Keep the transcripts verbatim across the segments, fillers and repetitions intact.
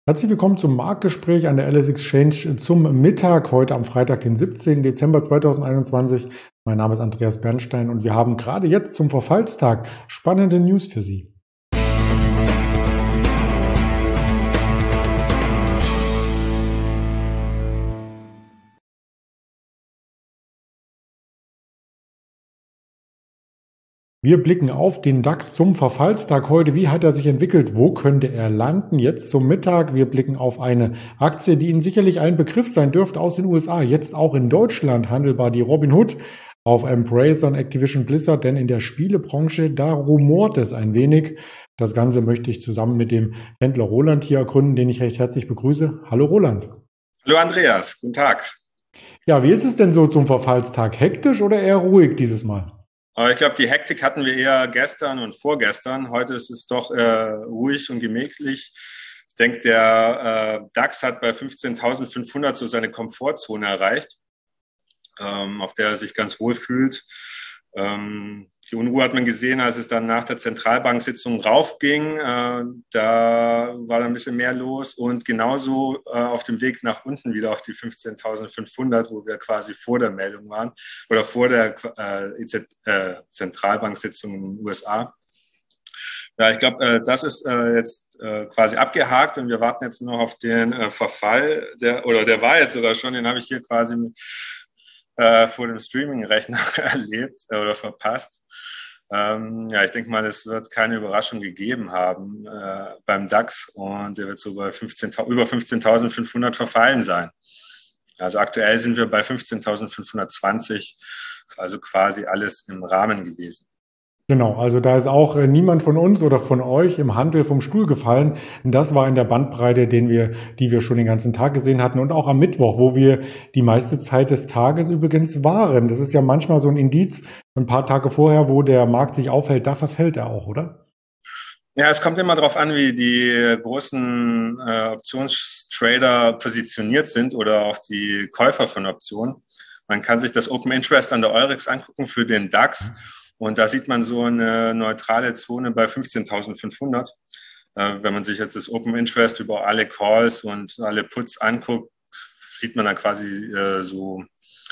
Herzlich willkommen zum Marktgespräch an der L S Exchange zum Mittag, heute am Freitag, den siebzehnten Dezember zweitausendeinundzwanzig. Mein Name ist Andreas Bernstein und wir haben gerade jetzt zum Verfallstag spannende News für Sie. Wir blicken auf den DAX zum Verfallstag heute. Wie hat er sich entwickelt? Wo könnte er landen? Jetzt zum Mittag. Wir blicken auf eine Aktie, die Ihnen sicherlich ein Begriff sein dürfte aus den U S A. Jetzt auch in Deutschland handelbar, die Robinhood, auf Embracer und Activision Blizzard. Denn in der Spielebranche, da rumort es ein wenig. Das Ganze möchte ich zusammen mit dem Händler Roland hier ergründen, den ich recht herzlich begrüße. Hallo Roland. Hallo Andreas, guten Tag. Ja, wie ist es denn so zum Verfallstag? Hektisch oder eher ruhig dieses Mal? Aber ich glaube, die Hektik hatten wir eher gestern und vorgestern. Heute ist es doch äh, ruhig und gemächlich. Ich denke, der äh, DAX hat bei fünfzehntausendfünfhundert so seine Komfortzone erreicht, ähm, auf der er sich ganz wohl fühlt. Ähm, die Unruhe hat man gesehen, als es dann nach der Zentralbanksitzung raufging. Äh, da war dann ein bisschen mehr los und genauso äh, auf dem Weg nach unten wieder auf die fünfzehntausendfünfhundert, wo wir quasi vor der Meldung waren oder vor der äh, äh, Zentralbanksitzung in den U S A. Ja, ich glaube, äh, das ist äh, jetzt äh, quasi abgehakt und wir warten jetzt nur noch auf den äh, Verfall, der, oder der war jetzt sogar schon, den habe ich hier quasi mit, äh, vor dem Streaming-Rechner erlebt äh, oder verpasst. Ähm, ja, ich denke mal, es wird keine Überraschung gegeben haben äh, beim DAX und der wird so bei fünfzehn, über fünfzehntausendfünfhundert verfallen sein. Also aktuell sind wir bei fünfzehntausendfünfhundertzwanzig, also quasi alles im Rahmen gewesen. Genau, also da ist auch äh, niemand von uns oder von euch im Handel vom Stuhl gefallen. Das war in der Bandbreite, den wir, die wir schon den ganzen Tag gesehen hatten und auch am Mittwoch, wo wir die meiste Zeit des Tages übrigens waren. Das ist ja manchmal so ein Indiz, ein paar Tage vorher, wo der Markt sich aufhält, da verfällt er auch, oder? Ja, es kommt immer darauf an, wie die großen äh, Optionstrader positioniert sind oder auch die Käufer von Optionen. Man kann sich das Open Interest an der Eurex angucken für den DAX. Und da sieht man so eine neutrale Zone bei fünfzehntausendfünfhundert. Äh, wenn man sich jetzt das Open Interest über alle Calls und alle Puts anguckt, sieht man dann quasi äh, so,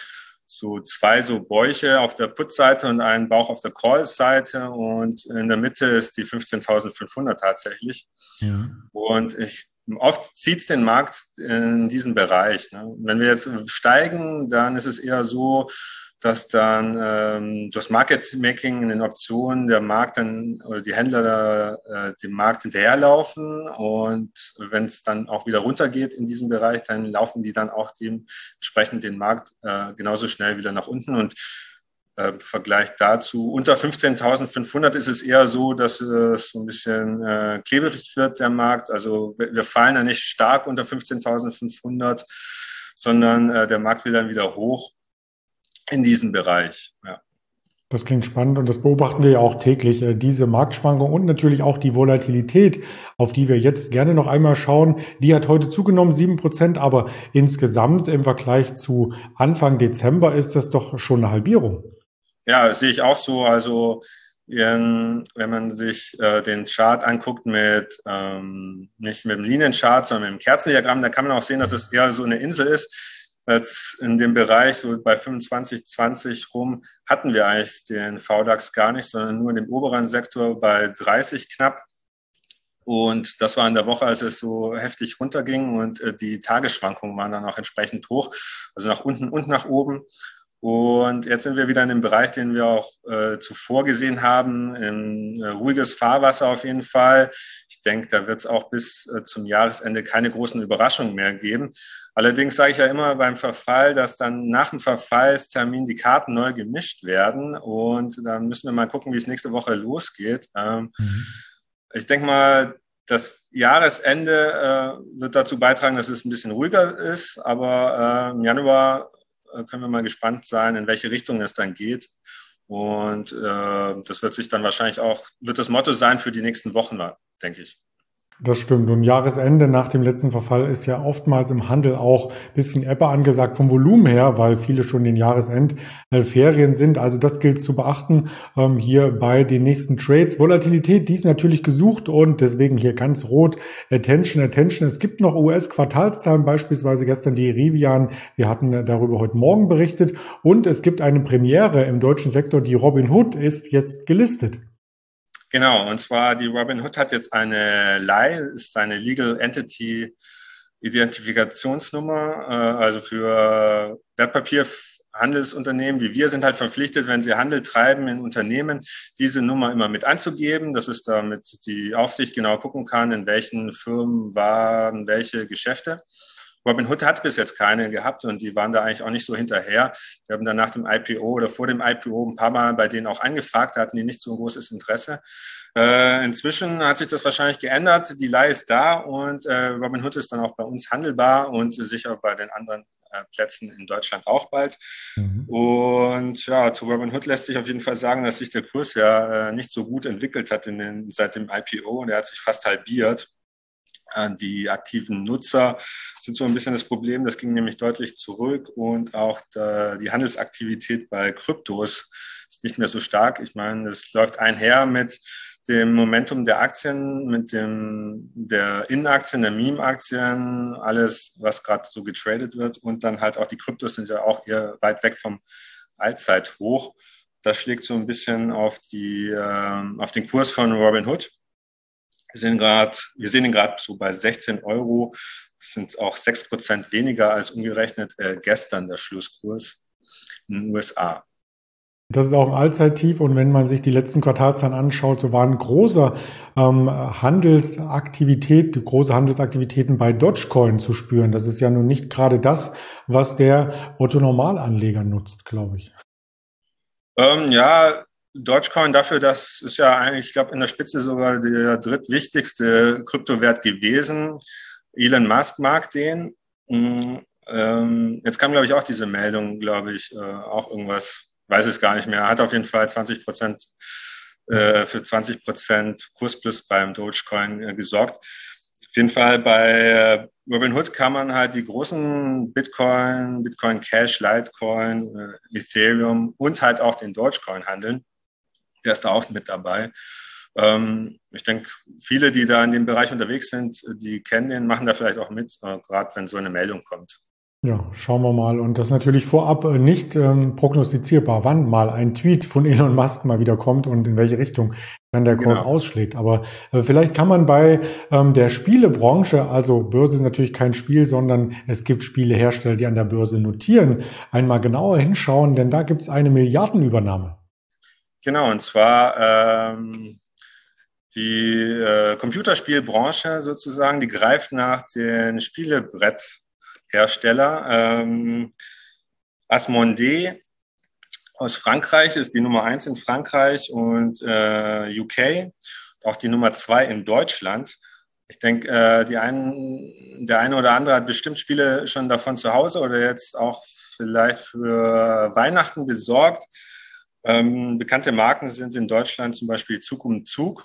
so zwei so Bäuche auf der Put-Seite und einen Bauch auf der Call-Seite. Und in der Mitte ist die fünfzehntausendfünfhundert tatsächlich. Ja. Und ich, oft zieht es den Markt in diesen Bereich. Ne? Wenn wir jetzt steigen, dann ist es eher so, dass dann ähm, das Market Making in den Optionen der Markt dann oder die Händler da, äh, dem Markt hinterherlaufen und wenn es dann auch wieder runtergeht in diesem Bereich, dann laufen die dann auch dementsprechend den Markt äh, genauso schnell wieder nach unten und äh, im Vergleich dazu unter fünfzehntausendfünfhundert ist es eher so, dass es so ein bisschen äh, klebrig wird, der Markt. Also wir fallen ja nicht stark unter fünfzehntausendfünfhundert, sondern äh, der Markt will dann wieder hoch in diesem Bereich, ja. Das klingt spannend und das beobachten wir ja auch täglich, äh, diese Marktschwankung und natürlich auch die Volatilität, auf die wir jetzt gerne noch einmal schauen. Die hat heute zugenommen, sieben Prozent, aber insgesamt im Vergleich zu Anfang Dezember ist das doch schon eine Halbierung. Ja, das sehe ich auch so. Also wenn, wenn man sich äh, den Chart anguckt mit, ähm, nicht mit dem Linienchart, sondern mit dem Kerzendiagramm, dann kann man auch sehen, dass es eher so eine Insel ist. Jetzt in dem Bereich, so bei fünfundzwanzig zwanzig rum, hatten wir eigentlich den V DAX gar nicht, sondern nur in dem oberen Sektor bei dreißig knapp. Und das war in der Woche, als es so heftig runterging und äh, die Tagesschwankungen waren dann auch entsprechend hoch, also nach unten und nach oben. Und jetzt sind wir wieder in dem Bereich, den wir auch äh, zuvor gesehen haben, ein äh, ruhiges Fahrwasser auf jeden Fall. Ich denke, da wird es auch bis äh, zum Jahresende keine großen Überraschungen mehr geben. Allerdings sage ich ja immer beim Verfall, dass dann nach dem Verfallstermin die Karten neu gemischt werden. Und dann müssen wir mal gucken, wie es nächste Woche losgeht. Ähm, mhm. Ich denke mal, das Jahresende äh, wird dazu beitragen, dass es ein bisschen ruhiger ist. Aber äh, im Januar können wir mal gespannt sein, in welche Richtung es dann geht. Und äh, das wird sich dann wahrscheinlich auch, wird das Motto sein für die nächsten Wochen, denke ich. Das stimmt. Und Jahresende nach dem letzten Verfall ist ja oftmals im Handel auch ein bisschen Ebbe angesagt vom Volumen her, weil viele schon in Jahresendferien sind. Also das gilt zu beachten ähm, hier bei den nächsten Trades. Volatilität, die ist natürlich gesucht und deswegen hier ganz rot. Attention, Attention. Es gibt noch U S-Quartalszahlen, beispielsweise gestern die Rivian. Wir hatten darüber heute Morgen berichtet. Und es gibt eine Premiere im deutschen Sektor. Die Robinhood ist jetzt gelistet. Genau, und zwar die Robinhood hat jetzt eine L I, ist eine Legal Entity Identifikationsnummer, äh, also für Wertpapierhandelsunternehmen wie wir sind halt verpflichtet, wenn sie Handel treiben in Unternehmen, diese Nummer immer mit anzugeben. Das ist damit die Aufsicht genau gucken kann, in welchen Firmen waren welche Geschäfte. Robinhood hat bis jetzt keine gehabt und die waren da eigentlich auch nicht so hinterher. Wir haben dann nach dem I P O oder vor dem I P O ein paar Mal bei denen auch angefragt, da hatten die nicht so ein großes Interesse. Äh, inzwischen hat sich das wahrscheinlich geändert. Die L I ist da und äh, Robinhood ist dann auch bei uns handelbar und sicher bei den anderen äh, Plätzen in Deutschland auch bald. Mhm. Und ja, zu Robinhood lässt sich auf jeden Fall sagen, dass sich der Kurs ja äh, nicht so gut entwickelt hat in den, seit dem I P O und er hat sich fast halbiert. Die aktiven Nutzer sind so ein bisschen das Problem, das ging nämlich deutlich zurück und auch die Handelsaktivität bei Kryptos ist nicht mehr so stark. Ich meine, es läuft einher mit dem Momentum der Aktien, mit dem der In-Aktien, der Meme-Aktien, alles, was gerade so getradet wird und dann halt auch die Kryptos sind ja auch eher weit weg vom Allzeithoch. Das schlägt so ein bisschen auf die auf den Kurs von Robinhood. Wir sehen gerade, wir sehen ihn gerade so bei sechzehn Euro. Das sind auch sechs Prozent weniger als umgerechnet äh, gestern der Schlusskurs in den U S A. Das ist auch ein Allzeittief und wenn man sich die letzten Quartalszahlen anschaut, so waren große ähm, Handelsaktivität, große Handelsaktivitäten bei Dogecoin zu spüren. Das ist ja nun nicht gerade das, was der Otto-Normalanleger nutzt, glaube ich. Ähm, ja, Dogecoin dafür, das ist ja eigentlich, ich glaube, in der Spitze sogar der drittwichtigste Kryptowert gewesen. Elon Musk mag den. Ähm, jetzt kam, glaube ich, auch diese Meldung, glaube ich, äh, auch irgendwas, weiß es gar nicht mehr. Er hat auf jeden Fall zwanzig Prozent äh, für zwanzig Prozent Kursplus beim Dogecoin äh, gesorgt. Auf jeden Fall bei Robinhood kann man halt die großen Bitcoin, Bitcoin Cash, Litecoin, äh, Ethereum und halt auch den Dogecoin handeln. Der ist da auch mit dabei. Ähm, ich denke, viele, die da in dem Bereich unterwegs sind, die kennen den, machen da vielleicht auch mit, äh, gerade wenn so eine Meldung kommt. Ja, schauen wir mal. Und das ist natürlich vorab nicht ähm, prognostizierbar, wann mal ein Tweet von Elon Musk mal wieder kommt und in welche Richtung dann der Kurs genau ausschlägt. Aber äh, vielleicht kann man bei ähm, der Spielebranche, also Börse ist natürlich kein Spiel, sondern es gibt Spielehersteller, die an der Börse notieren, einmal genauer hinschauen, denn da gibt es eine Milliardenübernahme. Genau, und zwar ähm, die äh, Computerspielbranche sozusagen, die greift nach den Spielebretthersteller. Ähm, Asmodee aus Frankreich ist die Nummer eins in Frankreich und äh, U K, auch die Nummer zwei in Deutschland. Ich denke, äh, die einen, der eine oder andere hat bestimmt Spiele schon davon zu Hause oder jetzt auch vielleicht für Weihnachten besorgt. Ähm, bekannte Marken sind in Deutschland zum Beispiel Zug um Zug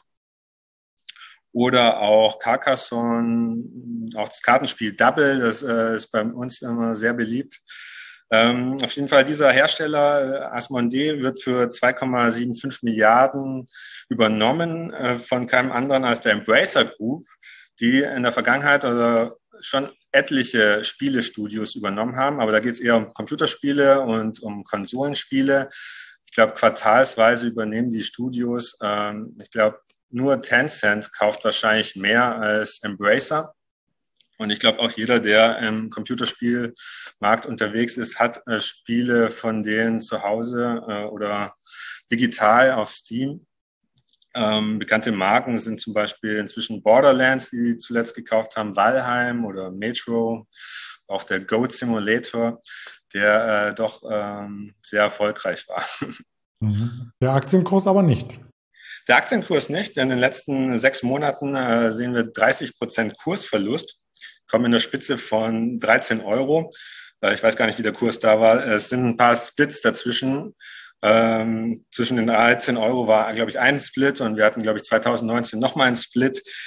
oder auch Carcassonne, auch das Kartenspiel Double, das äh, ist bei uns immer sehr beliebt. Ähm, auf jeden Fall dieser Hersteller äh, Asmodee wird für zwei Komma fünfundsiebzig Milliarden übernommen äh, von keinem anderen als der Embracer Group, die in der Vergangenheit oder schon etliche Spielestudios übernommen haben, aber da geht es eher um Computerspiele und um Konsolenspiele. Ich glaube, quartalsweise übernehmen die Studios, ähm, ich glaube, nur Tencent kauft wahrscheinlich mehr als Embracer. Und ich glaube, auch jeder, der im Computerspielmarkt unterwegs ist, hat äh, Spiele von denen zu Hause äh, oder digital auf Steam. Ähm, bekannte Marken sind zum Beispiel inzwischen Borderlands, die, die zuletzt gekauft haben, Valheim oder Metro, auch der Goat Simulator, der äh, doch ähm, sehr erfolgreich war. Der Aktienkurs aber nicht. Der Aktienkurs nicht. In den letzten sechs Monaten äh, sehen wir dreißig Prozent Kursverlust, kommen in der Spitze von dreizehn Euro. Äh, ich weiß gar nicht, wie der Kurs da war. Es sind ein paar Splits dazwischen. Ähm, zwischen den dreizehn Euro war, glaube ich, ein Split und wir hatten, glaube ich, zwanzig neunzehn nochmal ein Split.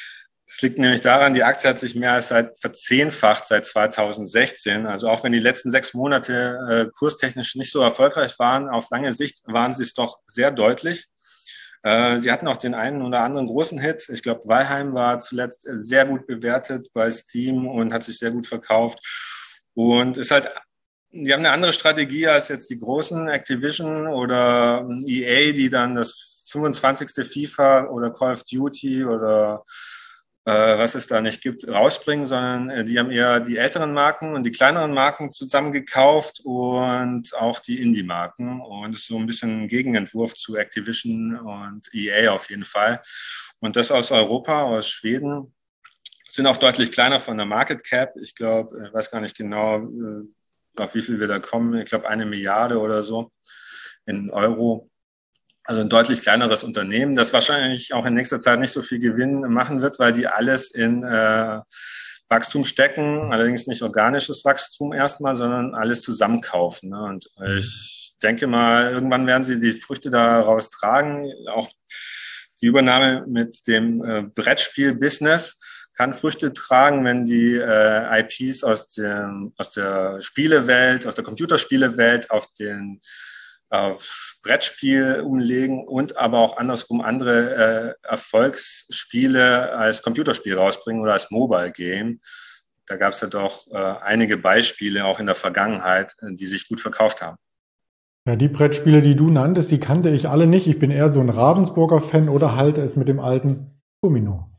Das liegt nämlich daran, die Aktie hat sich mehr als seit verzehnfacht seit zweitausendsechzehn. Also auch wenn die letzten sechs Monate äh, kurstechnisch nicht so erfolgreich waren, auf lange Sicht waren sie es doch sehr deutlich. Äh, sie hatten auch den einen oder anderen großen Hit. Ich glaube, Valheim war zuletzt sehr gut bewertet bei Steam und hat sich sehr gut verkauft. Und ist halt, die haben eine andere Strategie als jetzt die großen Activision oder E A, die dann das fünfundzwanzigste FIFA oder Call of Duty oder was es da nicht gibt, rausbringen, sondern die haben eher die älteren Marken und die kleineren Marken zusammengekauft und auch die Indie-Marken. Und es ist so ein bisschen ein Gegenentwurf zu Activision und E A auf jeden Fall. Und das aus Europa, aus Schweden, sind auch deutlich kleiner von der Market Cap. Ich glaube, ich weiß gar nicht genau, auf wie viel wir da kommen. Ich glaube, eine Milliarde oder so in Euro. Also ein deutlich kleineres Unternehmen, das wahrscheinlich auch in nächster Zeit nicht so viel Gewinn machen wird, weil die alles in äh, Wachstum stecken, allerdings nicht organisches Wachstum erstmal, sondern alles zusammenkaufen. Ne? Und ich denke mal, irgendwann werden sie die Früchte daraus tragen. Auch die Übernahme mit dem äh, Brettspiel-Business kann Früchte tragen, wenn die äh, I Ps aus, dem, aus der Spielewelt, aus der Computerspielewelt auf den aufs Brettspiel umlegen und aber auch andersrum andere äh, Erfolgsspiele als Computerspiel rausbringen oder als Mobile Game. Da gab es ja doch äh, einige Beispiele auch in der Vergangenheit, die sich gut verkauft haben. Ja, die Brettspiele, die du nanntest, die kannte ich alle nicht. Ich bin eher so ein Ravensburger-Fan oder halte es mit dem alten Domino.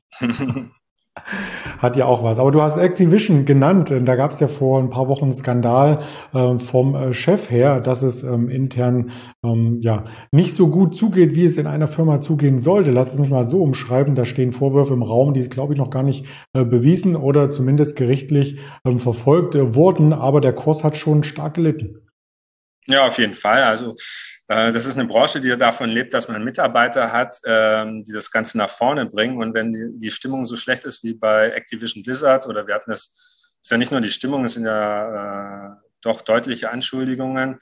Hat ja auch was. Aber du hast Activision genannt. Da gab es ja vor ein paar Wochen einen Skandal äh, vom äh, Chef her, dass es ähm, intern ähm, ja nicht so gut zugeht, wie es in einer Firma zugehen sollte. Lass es mich mal so umschreiben. Da stehen Vorwürfe im Raum, die, glaube ich, noch gar nicht äh, bewiesen oder zumindest gerichtlich ähm, verfolgt äh, wurden. Aber der Kurs hat schon stark gelitten. Ja, auf jeden Fall. Also äh, das ist eine Branche, die davon lebt, dass man Mitarbeiter hat, ähm, die das Ganze nach vorne bringen. Und wenn die, die Stimmung so schlecht ist wie bei Activision Blizzard oder wir hatten das, ist ja nicht nur die Stimmung, es sind ja äh, doch deutliche Anschuldigungen.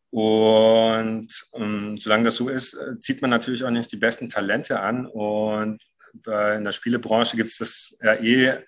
Und ähm, solange das so ist, zieht man natürlich auch nicht die besten Talente an. Und bei, in der Spielebranche gibt es das ja eh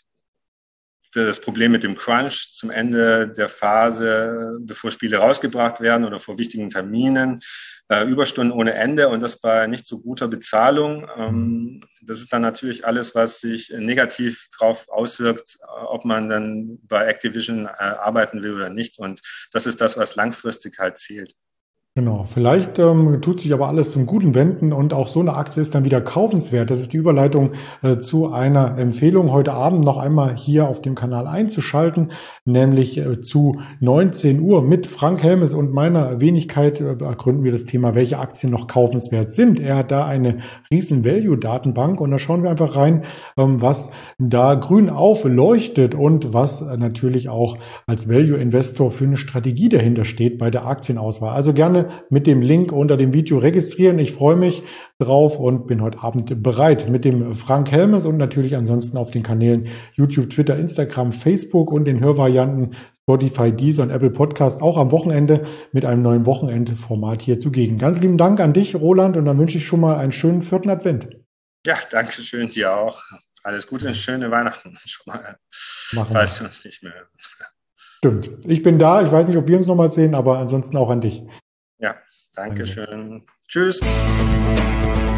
das Problem mit dem Crunch zum Ende der Phase, bevor Spiele rausgebracht werden oder vor wichtigen Terminen, äh, Überstunden ohne Ende und das bei nicht so guter Bezahlung. Ähm, das ist dann natürlich alles, was sich negativ drauf auswirkt, ob man dann bei Activision äh, arbeiten will oder nicht. Und das ist das, was langfristig halt zählt. Genau, vielleicht ähm, tut sich aber alles zum Guten wenden und auch so eine Aktie ist dann wieder kaufenswert. Das ist die Überleitung äh, zu einer Empfehlung, heute Abend noch einmal hier auf dem Kanal einzuschalten, nämlich äh, zu neunzehn Uhr mit Frank Helmes und meiner Wenigkeit äh, ergründen wir das Thema, welche Aktien noch kaufenswert sind. Er hat da eine riesen Value-Datenbank und da schauen wir einfach rein, ähm, was da grün aufleuchtet und was äh, natürlich auch als Value-Investor für eine Strategie dahinter steht bei der Aktienauswahl. Also gerne mit dem Link unter dem Video registrieren. Ich freue mich drauf und bin heute Abend bereit mit dem Frank Helmes und natürlich ansonsten auf den Kanälen YouTube, Twitter, Instagram, Facebook und den Hörvarianten Spotify, Deezer und Apple Podcast auch am Wochenende mit einem neuen Wochenendformat hier zugegen. Ganz lieben Dank an dich, Roland, und dann wünsche ich schon mal einen schönen vierten Advent. Ja, danke schön dir auch. Alles Gute und schöne Weihnachten schon mal, Machen falls wir wir uns nicht mehr hören. Stimmt. Ich bin da. Ich weiß nicht, ob wir uns noch mal sehen, aber ansonsten auch an dich. Ja, danke schön. Tschüss.